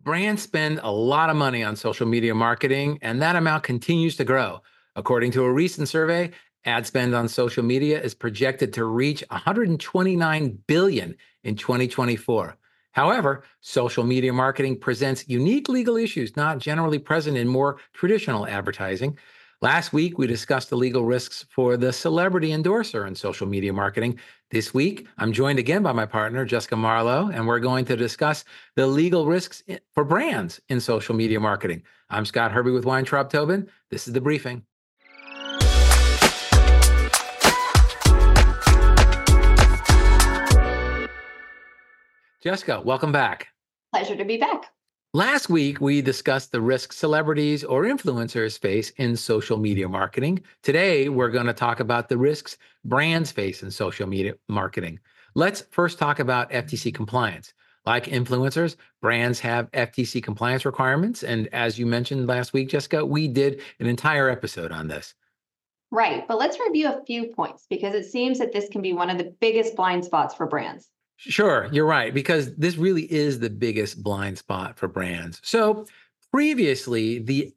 Brands spend a lot of money on social media marketing, and that amount continues to grow. According to a recent survey, ad spend on social media is projected to reach 129 billion in 2024. However, social media marketing presents unique legal issues not generally present in more traditional advertising. Last week, we discussed the legal risks for the celebrity endorser in social media marketing. This week, I'm joined again by my partner, Jessica Marlowe, and we're going to discuss the legal risks for brands in social media marketing. I'm Scott Herby with Weintraub Tobin. This is The Briefing. Jessica, welcome back. Pleasure to be back. Last week, we discussed the risks celebrities or influencers face in social media marketing. Today, we're going to talk about the risks brands face in social media marketing. Let's first talk about FTC compliance. Like influencers, brands have FTC compliance requirements. And as you mentioned last week, Jessica, we did an entire episode on this. Right. But let's review a few points because it seems that this can be one of the biggest blind spots for brands. Sure, you're right, because this really is the biggest blind spot for brands. So previously, the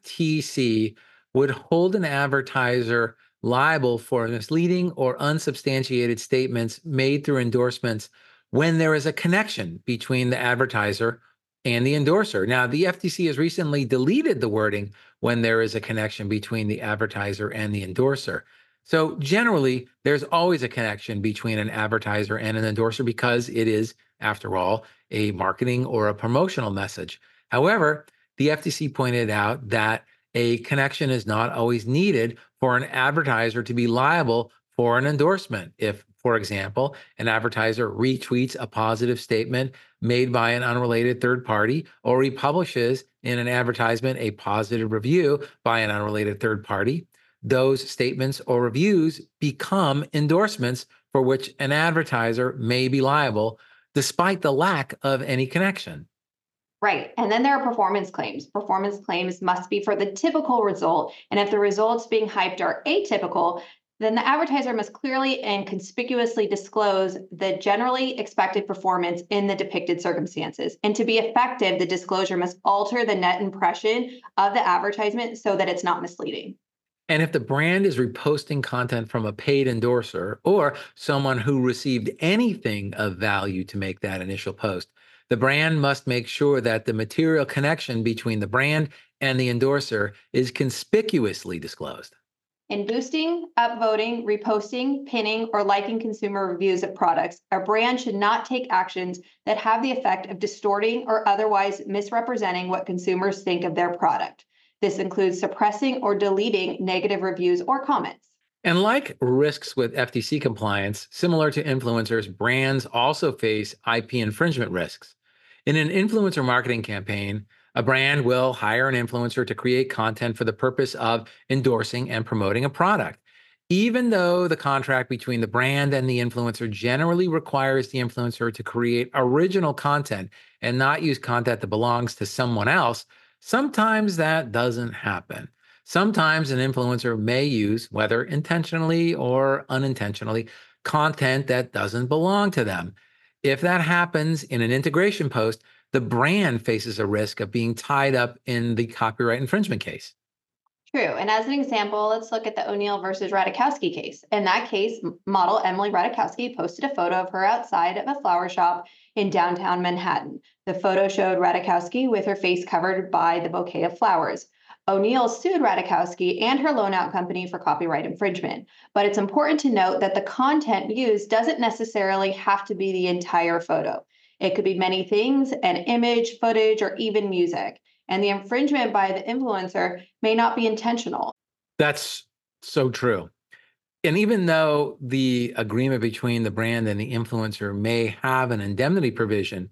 FTC would hold an advertiser liable for misleading or unsubstantiated statements made through endorsements when there is a connection between the advertiser and the endorser. Now, the FTC has recently deleted the wording when there is a connection between the advertiser and the endorser. So generally, there's always a connection between an advertiser and an endorser because it is, after all, a marketing or a promotional message. However, the FTC pointed out that a connection is not always needed for an advertiser to be liable for an endorsement. If, for example, an advertiser retweets a positive statement made by an unrelated third party or republishes in an advertisement a positive review by an unrelated third party, those statements or reviews become endorsements for which an advertiser may be liable despite the lack of any connection. Right. And then there are performance claims. Performance claims must be for the typical result. And if the results being hyped are atypical, then the advertiser must clearly and conspicuously disclose the generally expected performance in the depicted circumstances. And to be effective, the disclosure must alter the net impression of the advertisement so that it's not misleading. And if the brand is reposting content from a paid endorser or someone who received anything of value to make that initial post, the brand must make sure that the material connection between the brand and the endorser is conspicuously disclosed. In boosting, upvoting, reposting, pinning, or liking consumer reviews of products, a brand should not take actions that have the effect of distorting or otherwise misrepresenting what consumers think of their product. This includes suppressing or deleting negative reviews or comments. And like risks with FTC compliance, similar to influencers, brands also face IP infringement risks. In an influencer marketing campaign, a brand will hire an influencer to create content for the purpose of endorsing and promoting a product. Even though the contract between the brand and the influencer generally requires the influencer to create original content and not use content that belongs to someone else, sometimes that doesn't happen. Sometimes an influencer may use, whether intentionally or unintentionally, content that doesn't belong to them. If that happens in an integration post, the brand faces a risk of being tied up in the copyright infringement case. True. And as an example, let's look at the O'Neill versus Radikowski case. In that case, model Emily Radikowski posted a photo of her outside of a flower shop in downtown Manhattan. The photo showed Radikowski with her face covered by the bouquet of flowers. O'Neill sued Radikowski and her loan out company for copyright infringement. But it's important to note that the content used doesn't necessarily have to be the entire photo. It could be many things, an image, footage, or even music. And the infringement by the influencer may not be intentional. That's so true. And even though the agreement between the brand and the influencer may have an indemnity provision,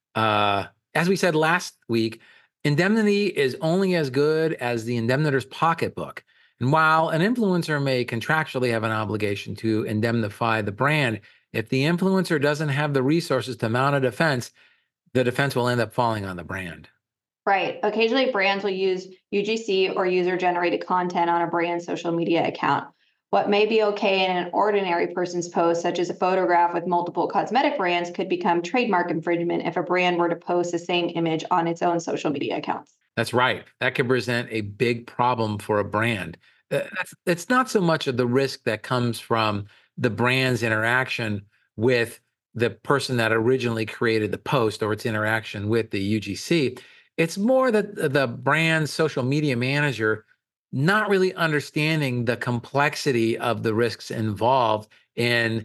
as we said last week, indemnity is only as good as the indemnitor's pocketbook. And while an influencer may contractually have an obligation to indemnify the brand, if the influencer doesn't have the resources to mount a defense, the defense will end up falling on the brand. Right. Occasionally, brands will use UGC or user generated content on a brand social media account. What may be okay in an ordinary person's post, such as a photograph with multiple cosmetic brands, could become trademark infringement if a brand were to post the same image on its own social media accounts. That's right. That could present a big problem for a brand. It's not so much of the risk that comes from the brand's interaction with the person that originally created the post or its interaction with the UGC. It's more that the brand's social media manager not really understanding the complexity of the risks involved in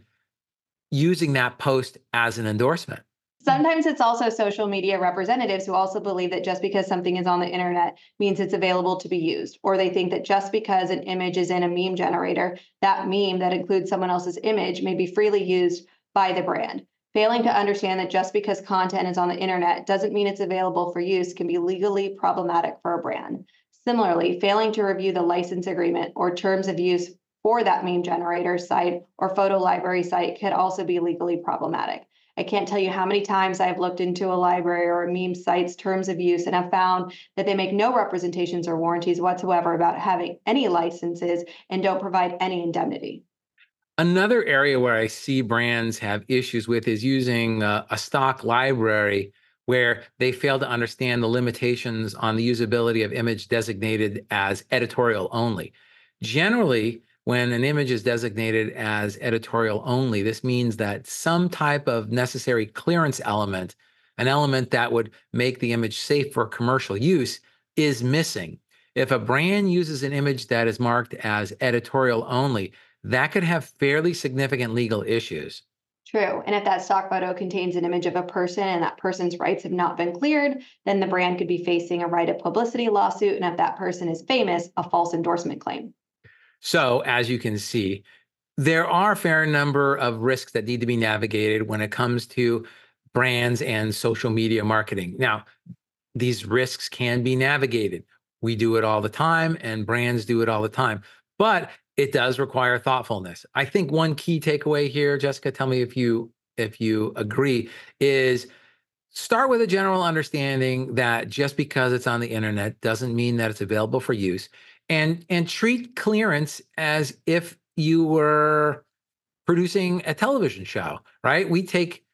using that post as an endorsement. Sometimes it's also social media representatives who also believe that just because something is on the internet means it's available to be used, or they think that just because an image is in a meme generator, that meme that includes someone else's image may be freely used by the brand. Failing to understand that just because content is on the internet doesn't mean it's available for use can be legally problematic for a brand. Similarly, failing to review the license agreement or terms of use for that meme generator site or photo library site could also be legally problematic. I can't tell you how many times I've looked into a library or a meme site's terms of use and have found that they make no representations or warranties whatsoever about having any licenses and don't provide any indemnity. Another area where I see brands have issues with is using a stock library where they fail to understand the limitations on the usability of image designated as editorial only. Generally, when an image is designated as editorial only, this means that some type of necessary clearance element, an element that would make the image safe for commercial use, is missing. If a brand uses an image that is marked as editorial only, that could have fairly significant legal issues. True. And if that stock photo contains an image of a person and that person's rights have not been cleared, then the brand could be facing a right of publicity lawsuit. And if that person is famous, a false endorsement claim. So, as you can see, there are a fair number of risks that need to be navigated when it comes to brands and social media marketing. Now, these risks can be navigated. We do it all the time, and brands do it all the time. But it does require thoughtfulness. I think one key takeaway here, Jessica, tell me if you agree, is start with a general understanding that just because it's on the internet doesn't mean that it's available for use, and treat clearance as if you were producing a television show, right? We take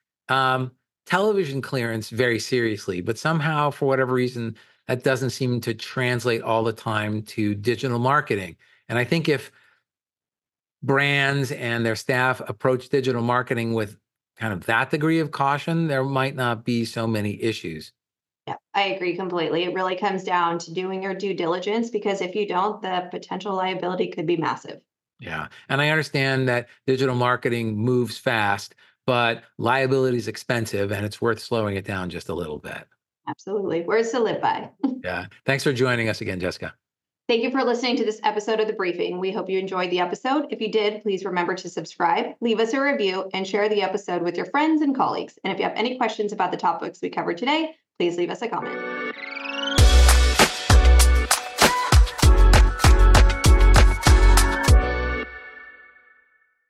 television clearance very seriously, but somehow, for whatever reason, that doesn't seem to translate all the time to digital marketing. And I think if brands and their staff approach digital marketing with kind of that degree of caution, there might not be so many issues. Yeah, I agree completely. It really comes down to doing your due diligence because if you don't, the potential liability could be massive. Yeah. And I understand that digital marketing moves fast, but liability is expensive and it's worth slowing it down just a little bit. Absolutely. Words to live by. Yeah. Thanks for joining us again, Jessica. Thank you for listening to this episode of The Briefing. We hope you enjoyed the episode. If you did, please remember to subscribe, leave us a review, and share the episode with your friends and colleagues. And if you have any questions about the topics we covered today, please leave us a comment.